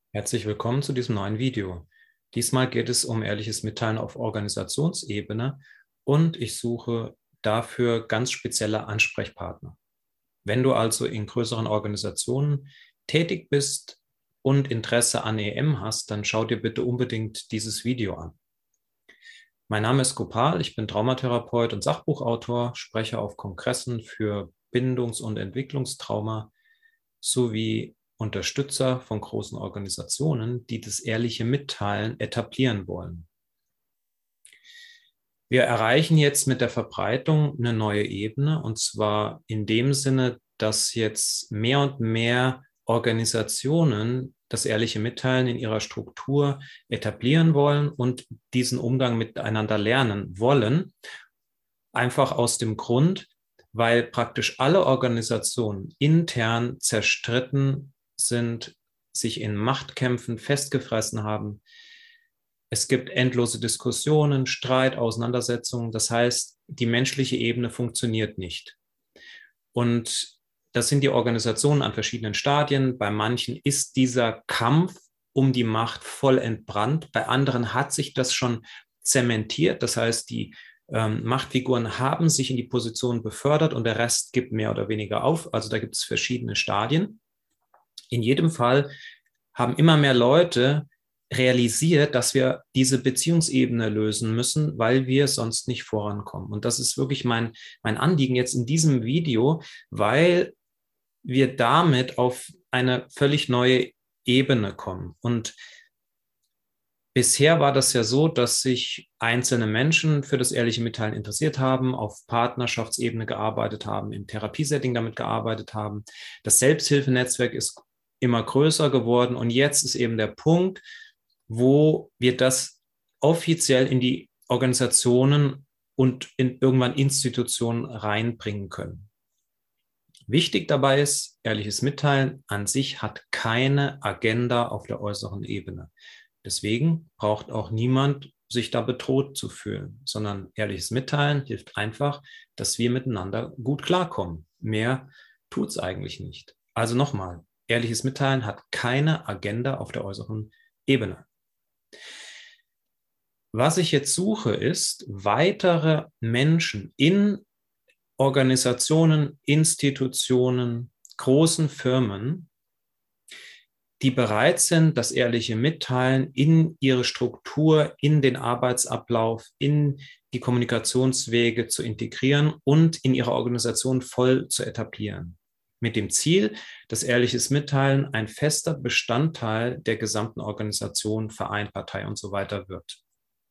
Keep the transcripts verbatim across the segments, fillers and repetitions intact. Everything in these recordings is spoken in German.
Herzlich willkommen zu diesem neuen Video. Diesmal geht es um ehrliches Mitteilen auf Organisationsebene und ich suche dafür ganz spezielle Ansprechpartner. Wenn du also in größeren Organisationen tätig bist und Interesse an E M hast, dann schau dir bitte unbedingt dieses Video an. Mein Name ist Gopal, ich bin Traumatherapeut und Sachbuchautor, spreche auf Kongressen für Bindungs- und Entwicklungstrauma sowie Unterstützer von großen Organisationen, die das ehrliche Mitteilen etablieren wollen. Wir erreichen jetzt mit der Verbreitung eine neue Ebene, und zwar in dem Sinne, dass jetzt mehr und mehr Organisationen das ehrliche Mitteilen in ihrer Struktur etablieren wollen und diesen Umgang miteinander lernen wollen. Einfach aus dem Grund, weil praktisch alle Organisationen intern zerstritten sind, sich in Machtkämpfen festgefressen haben. Es gibt endlose Diskussionen, Streit, Auseinandersetzungen. Das heißt, die menschliche Ebene funktioniert nicht. Und das sind die Organisationen an verschiedenen Stadien. Bei manchen ist dieser Kampf um die Macht voll entbrannt. Bei anderen hat sich das schon zementiert. Das heißt, die ähm, Machtfiguren haben sich in die Position befördert und der Rest gibt mehr oder weniger auf. Also da gibt es verschiedene Stadien. In jedem Fall haben immer mehr Leute realisiert, dass wir diese Beziehungsebene lösen müssen, weil wir sonst nicht vorankommen. Und das ist wirklich mein, mein Anliegen jetzt in diesem Video, weil wir damit auf eine völlig neue Ebene kommen. Und bisher war das ja so, dass sich einzelne Menschen für das ehrliche Mitteilen interessiert haben, auf Partnerschaftsebene gearbeitet haben, im Therapiesetting damit gearbeitet haben. Das Selbsthilfenetzwerk ist immer größer geworden und jetzt ist eben der Punkt, wo wir das offiziell in die Organisationen und in irgendwann Institutionen reinbringen können. Wichtig dabei ist, ehrliches Mitteilen an sich hat keine Agenda auf der äußeren Ebene. Deswegen braucht auch niemand sich da bedroht zu fühlen, sondern ehrliches Mitteilen hilft einfach, dass wir miteinander gut klarkommen. Mehr tut es eigentlich nicht. Also nochmal, ehrliches Mitteilen hat keine Agenda auf der äußeren Ebene. Was ich jetzt suche, ist weitere Menschen in Organisationen, Institutionen, großen Firmen, die bereit sind, das ehrliche Mitteilen in ihre Struktur, in den Arbeitsablauf, in die Kommunikationswege zu integrieren und in ihrer Organisation voll zu etablieren. Mit dem Ziel, dass ehrliches Mitteilen ein fester Bestandteil der gesamten Organisation, Verein, Partei und so weiter wird.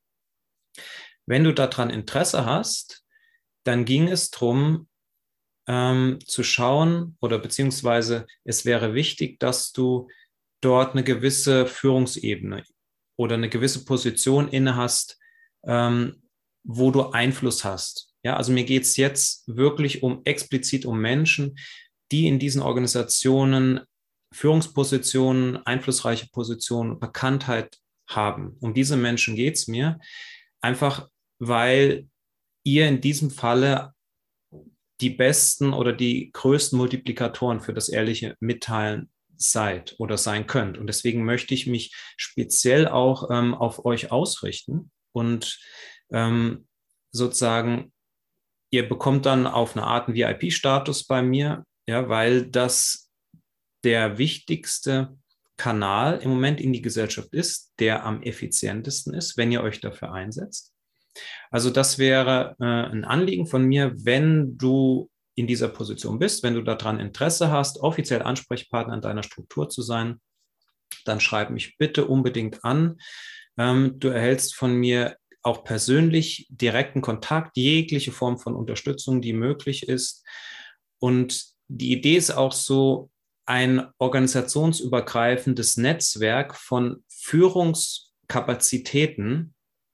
Wenn du daran Interesse hast, dann ging es darum, ähm, zu schauen oder beziehungsweise es wäre wichtig, dass du dort eine gewisse Führungsebene oder eine gewisse Position inne hast, ähm, wo du Einfluss hast. Ja, also mir geht es jetzt wirklich um explizit um Menschen, die in diesen Organisationen Führungspositionen, einflussreiche Positionen, Bekanntheit haben. Um diese Menschen geht es mir, einfach weil ihr in diesem Falle die besten oder die größten Multiplikatoren für das ehrliche Mitteilen seid oder sein könnt. Und deswegen möchte ich mich speziell auch ähm, auf euch ausrichten und ähm, sozusagen, ihr bekommt dann auf eine Art einen V I P-Status bei mir, ja, weil das der wichtigste Kanal im Moment in die Gesellschaft ist, der am effizientesten ist, wenn ihr euch dafür einsetzt. Also das wäre äh, ein Anliegen von mir, wenn du in dieser Position bist, wenn du daran Interesse hast, offiziell Ansprechpartner in deiner Struktur zu sein, dann schreib mich bitte unbedingt an. Ähm, du erhältst von mir auch persönlich direkten Kontakt, jegliche Form von Unterstützung, die möglich ist. Und die Idee ist auch so, ein organisationsübergreifendes Netzwerk von Führungskapazitäten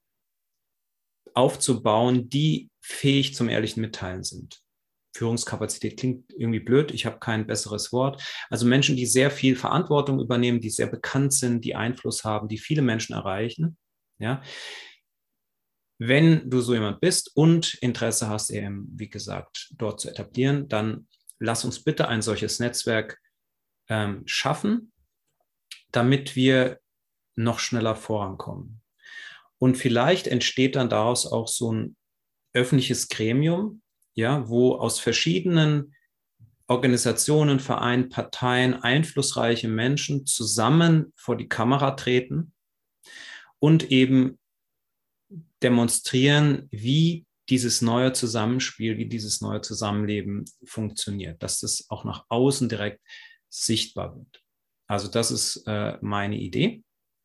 aufzubauen, die fähig zum ehrlichen Mitteilen sind. Führungskapazität klingt irgendwie blöd, ich habe kein besseres Wort. Also Menschen, die sehr viel Verantwortung übernehmen, die sehr bekannt sind, die Einfluss haben, die viele Menschen erreichen. Ja. Wenn du so jemand bist und Interesse hast, eben, wie gesagt, dort zu etablieren, dann lass uns bitte ein solches Netzwerk ähm, schaffen. damit wir noch schneller vorankommen. Und vielleicht entsteht dann daraus auch so ein öffentliches Gremium, ja, wo aus verschiedenen Organisationen, Vereinen, Parteien, einflussreiche Menschen zusammen vor die Kamera treten und eben demonstrieren, wie dieses neue Zusammenspiel, wie dieses neue Zusammenleben funktioniert, dass das auch nach außen direkt sichtbar wird. Also das ist äh, meine Idee.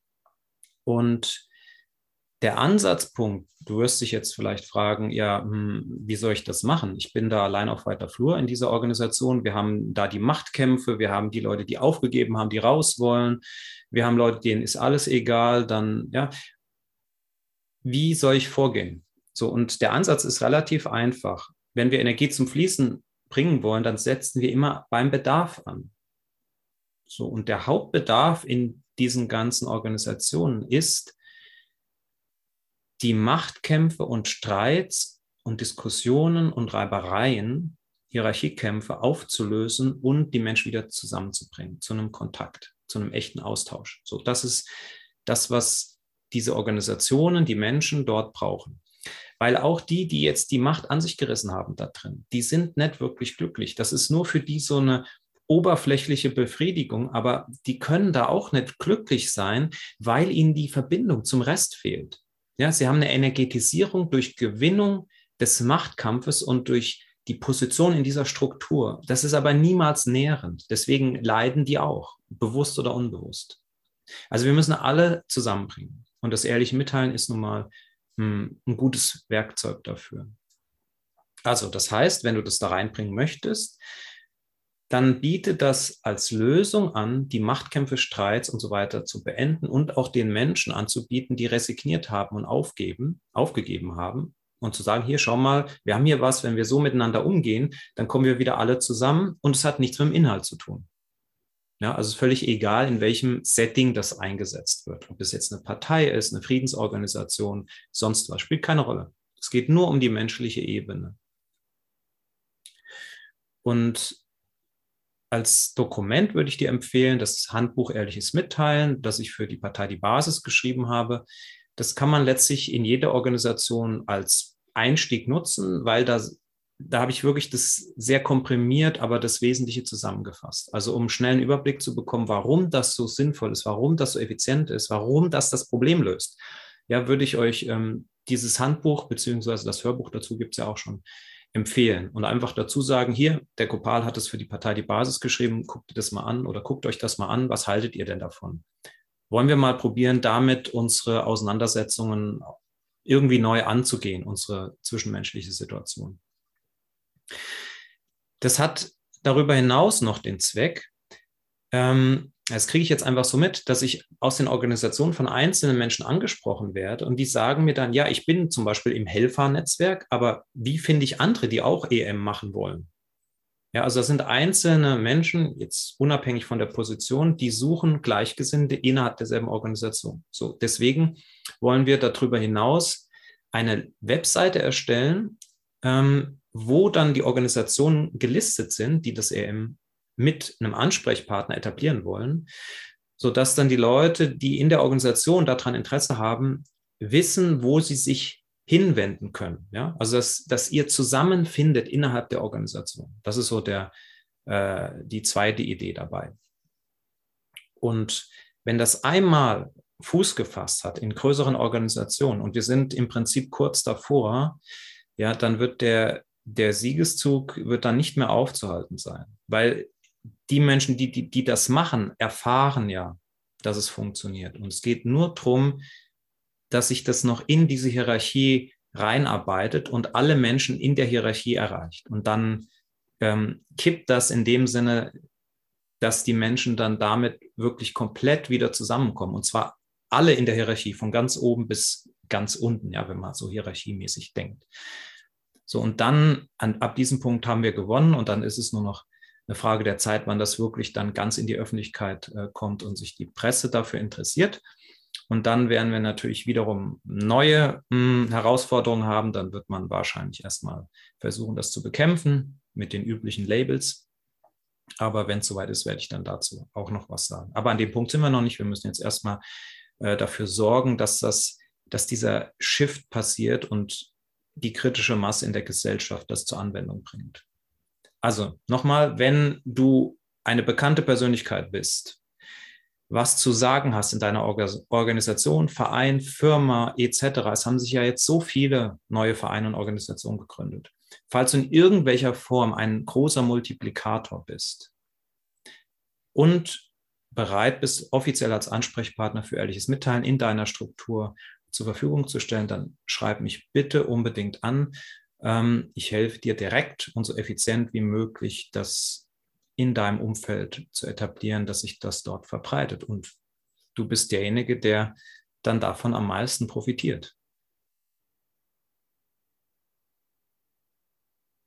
Und der Ansatzpunkt, du wirst dich jetzt vielleicht fragen, ja, hm, wie soll ich das machen? Ich bin da allein auf weiter Flur in dieser Organisation. Wir haben da die Machtkämpfe, wir haben die Leute, die aufgegeben haben, die raus wollen. Wir haben Leute, denen ist alles egal. Dann, ja, wie soll ich vorgehen? So, und der Ansatz ist relativ einfach. Wenn wir Energie zum Fließen bringen wollen, dann setzen wir immer beim Bedarf an. So, und der Hauptbedarf in diesen ganzen Organisationen ist, die Machtkämpfe und Streits und Diskussionen und Reibereien, Hierarchiekämpfe aufzulösen und die Menschen wieder zusammenzubringen, zu einem Kontakt, zu einem echten Austausch. So, das ist das, was diese Organisationen, die Menschen dort brauchen. Weil auch die, die jetzt die Macht an sich gerissen haben da drin, die sind nicht wirklich glücklich. Das ist nur für die so eine oberflächliche Befriedigung, aber die können da auch nicht glücklich sein, weil ihnen die Verbindung zum Rest fehlt. Ja, sie haben eine Energetisierung durch Gewinnung des Machtkampfes und durch die Position in dieser Struktur. Das ist aber niemals nährend. Deswegen leiden die auch, bewusst oder unbewusst. Also wir müssen alle zusammenbringen. Und das ehrliche Mitteilen ist nun mal hm, ein gutes Werkzeug dafür. Also das heißt, wenn du das da reinbringen möchtest, dann biete das als Lösung an, die Machtkämpfe, Streits und so weiter zu beenden und auch den Menschen anzubieten, die resigniert haben und aufgeben, aufgegeben haben und zu sagen, hier, schau mal, wir haben hier was, wenn wir so miteinander umgehen, dann kommen wir wieder alle zusammen und es hat nichts mit dem Inhalt zu tun. Ja, also es ist völlig egal, in welchem Setting das eingesetzt wird. Ob es jetzt eine Partei ist, eine Friedensorganisation, sonst was, spielt keine Rolle. Es geht nur um die menschliche Ebene. Und als Dokument würde ich dir empfehlen, das Handbuch Ehrliches Mitteilen, das ich für die Partei Die Basis geschrieben habe. Das kann man letztlich in jeder Organisation als Einstieg nutzen, weil da, da habe ich wirklich das sehr komprimiert, aber das Wesentliche zusammengefasst. Also um schnell einen Überblick zu bekommen, warum das so sinnvoll ist, warum das so effizient ist, warum das das Problem löst. Ja, würde ich euch ähm, dieses Handbuch beziehungsweise das Hörbuch dazu gibt es ja auch schon empfehlen und einfach dazu sagen, hier, der Gopal hat es für die Partei Die Basis geschrieben, guckt das mal an oder guckt euch das mal an, was haltet ihr denn davon? Wollen wir mal probieren, damit unsere Auseinandersetzungen irgendwie neu anzugehen, unsere zwischenmenschliche Situation? Das hat darüber hinaus noch den Zweck, ähm, das kriege ich jetzt einfach so mit, dass ich aus den Organisationen von einzelnen Menschen angesprochen werde und die sagen mir dann, ja, ich bin zum Beispiel im Helfer-Netzwerk, aber wie finde ich andere, die auch E M machen wollen? Ja, also das sind einzelne Menschen, jetzt unabhängig von der Position, die suchen Gleichgesinnte innerhalb derselben Organisation. So, deswegen wollen wir darüber hinaus eine Webseite erstellen, ähm, wo dann die Organisationen gelistet sind, die das E M mit einem Ansprechpartner etablieren wollen, sodass dann die Leute, die in der Organisation daran Interesse haben, wissen, wo sie sich hinwenden können. Ja? Also dass, dass ihr zusammenfindet innerhalb der Organisation. Das ist so der, äh, die zweite Idee dabei. Und wenn das einmal Fuß gefasst hat in größeren Organisationen und wir sind im Prinzip kurz davor, ja, dann wird der, der Siegeszug wird dann nicht mehr aufzuhalten sein, weil die Menschen, die, die, die das machen, erfahren ja, dass es funktioniert. Und es geht nur darum, dass sich das noch in diese Hierarchie reinarbeitet und alle Menschen in der Hierarchie erreicht. Und dann ähm, kippt das in dem Sinne, dass die Menschen dann damit wirklich komplett wieder zusammenkommen. Und zwar alle in der Hierarchie, von ganz oben bis ganz unten, ja, wenn man so hierarchiemäßig denkt. So, und dann an, ab diesem Punkt haben wir gewonnen und dann ist es nur noch eine Frage der Zeit, wann das wirklich dann ganz in die Öffentlichkeit äh, kommt und sich die Presse dafür interessiert. Und dann werden wir natürlich wiederum neue mh, Herausforderungen haben. Dann wird man wahrscheinlich erstmal versuchen, das zu bekämpfen mit den üblichen Labels. Aber wenn es soweit ist, werde ich dann dazu auch noch was sagen. Aber an dem Punkt sind wir noch nicht. Wir müssen jetzt erstmal äh, dafür sorgen, dass, das, dass dieser Shift passiert und die kritische Masse in der Gesellschaft das zur Anwendung bringt. Also nochmal, wenn du eine bekannte Persönlichkeit bist, was zu sagen hast in deiner Organisation, Verein, Firma et cetera. Es haben sich ja jetzt so viele neue Vereine und Organisationen gegründet. Falls du in irgendwelcher Form ein großer Multiplikator bist und bereit bist, offiziell als Ansprechpartner für ehrliches Mitteilen in deiner Struktur zur Verfügung zu stellen, dann schreib mich bitte unbedingt an. Ich helfe dir direkt und so effizient wie möglich, das in deinem Umfeld zu etablieren, dass sich das dort verbreitet. Und du bist derjenige, der dann davon am meisten profitiert.